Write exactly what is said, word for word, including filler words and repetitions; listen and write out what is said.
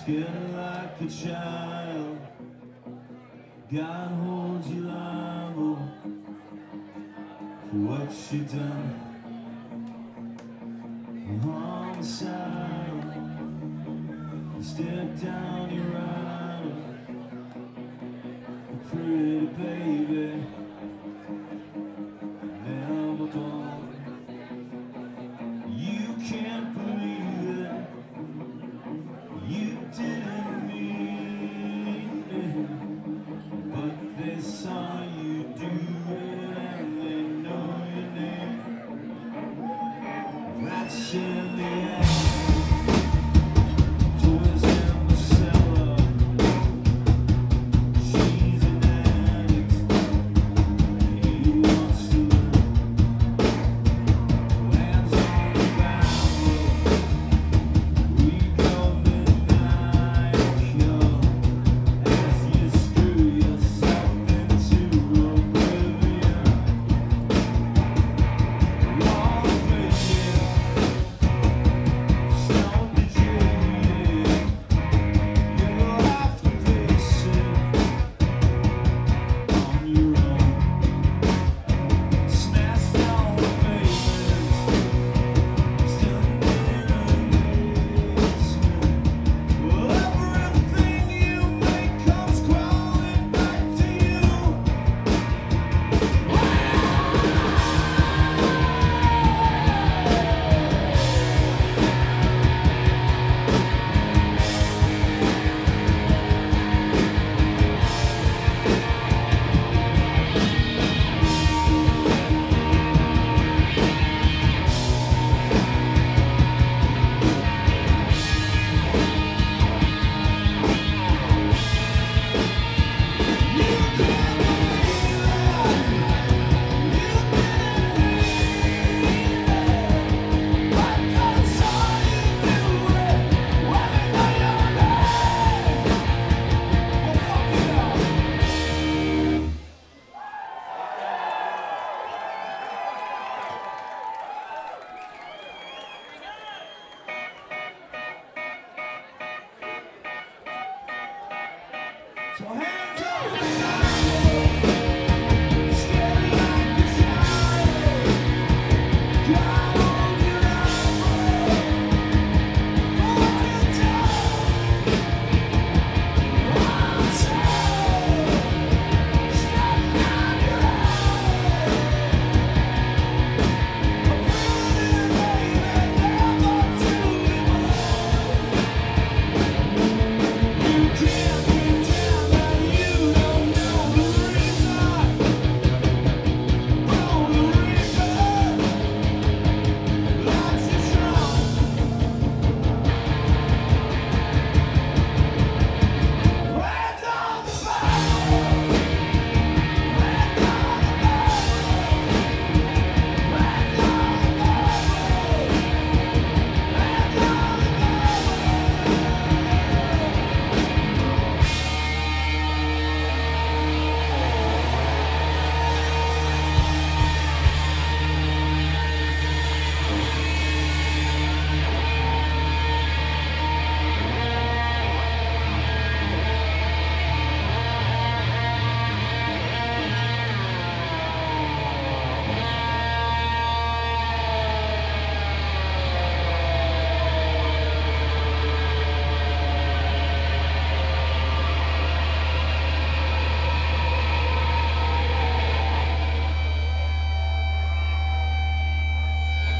Scared like a child, God holds you liable for what you done. Homicide, step down your rider, pretty baby, never born. You can't believe it, you didn't mean it, but they saw you do it and they know your name. That's in the end. Toys in the cellar. She's an addict. He wants to live. Lands on the barrel. We go midnight cure as you screw yourself into oblivion. Long vision. Stone jaded, you'll have to face it on your own. Smashed on pavement, still in the basement. Well, everything you make comes crawling back to you. So hey!